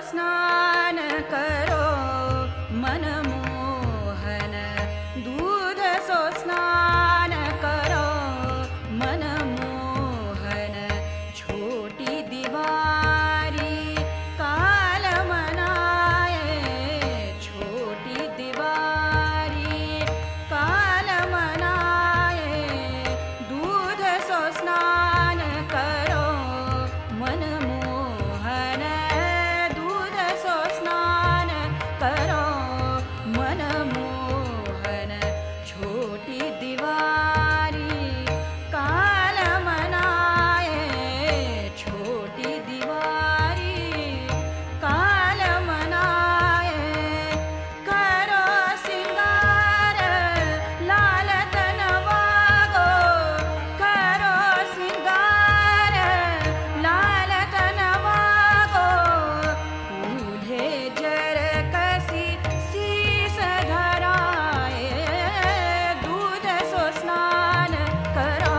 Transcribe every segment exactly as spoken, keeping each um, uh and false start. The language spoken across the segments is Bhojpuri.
स्नान करो मनमोहन, दूध सो स्नान करो मनमोहन। छोटी दीवारी काल मनाए, छोटी दीवारी काल मनाए। दूध सो स्नान करो मनमोहन, दूध सो स्नान करो मनमोहन। छोटी दीवारी काल मनाए, छोटी दीवारी काल मनाए। करो सिंगार लाल तनवा गो, करो सिंगार लाल तनवा गो। कूल्हे जर कसी शीस धराए, दूध सो स्नान करो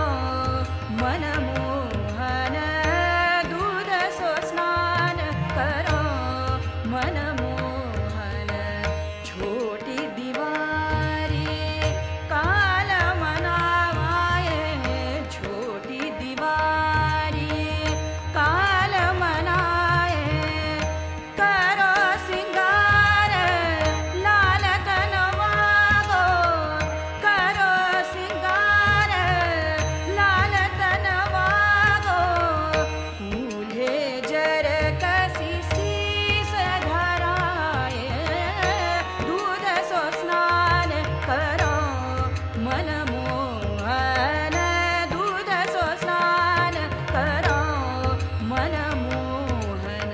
मनमोहन, दूध सो स्नान करो मनमोहन। छोटी दीवारी काल मनाए, छोटी दीवारी काल मनाए। करो सिंगार लाल तनवा गो, करो सिंगार लाल तनवा गो। कूल्हे जर कसी शीस धराए, दूध सो स्नान करो मनमोहन, दूध सो स्नान करो मनमोहन।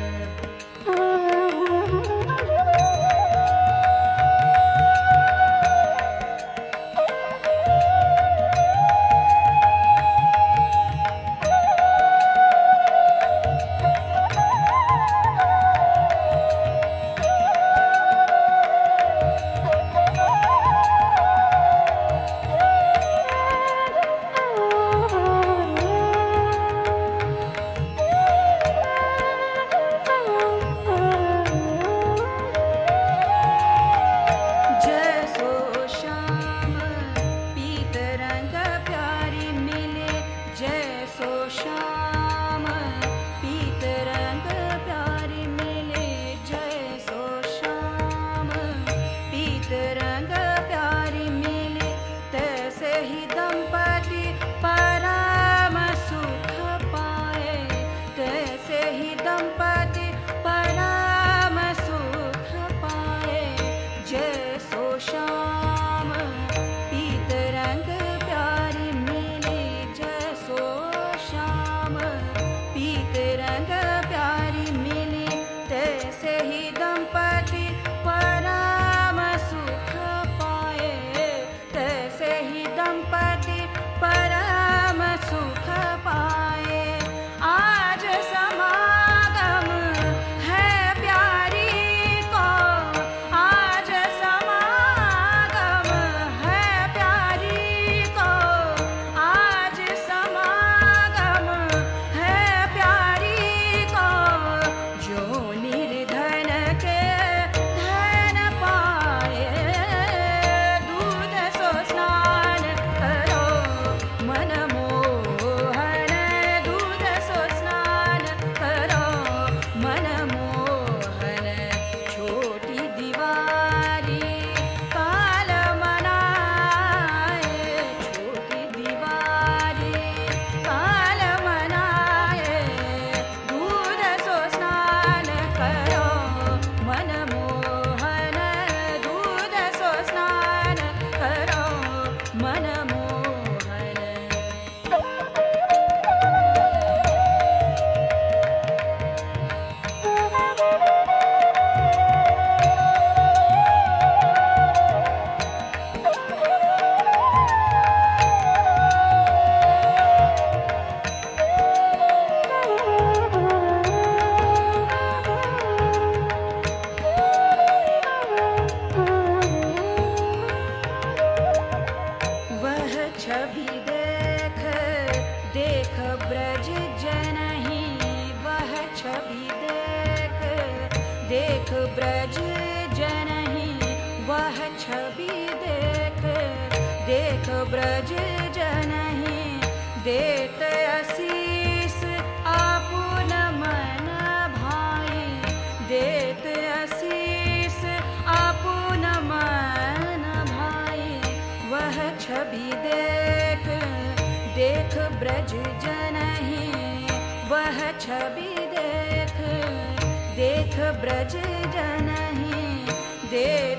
जैसो श्याम पीत रंग प्यारी मिले, जैसो श्याम पीत रंग प्यारी मिले। जैसो श्याम पीत रंग प्यारी मिले, तैसे ही दंपति परम सुख पाए, तैसे ही दंपति परम सुख पाए। जैसो श्याम पीत रंग प्यारी मिले, जैसो श्याम पीत रंग प्यारी मिले, तैसे ही दंपति परम सुख पाए, तैसे ही दंपति परम सुख पाए। आज समागम है प्यारी को, आज समागम है प्यारी को, आज समागम है प्यारी को। जो निर्धन के धन पाए, दूध सो स्नान करो मनमोहन, दूध सो स्नान करो मनमोहन। छोटी दीवारी काल मनाए, छोटी दीवारी काल मनाए। दूध सो स्नान करो मनमोहन, दूध सो स्नान करो मनमोहन। छवि देख देख ब्रज जनहि, वह छवि देख ब्रज जनहि देत असीस आपुन मन भाई देत असीस आपुन मन भाई वह छवि देख देख ब्रज जनहि वह छवि देख देख ब्रज जनहि देख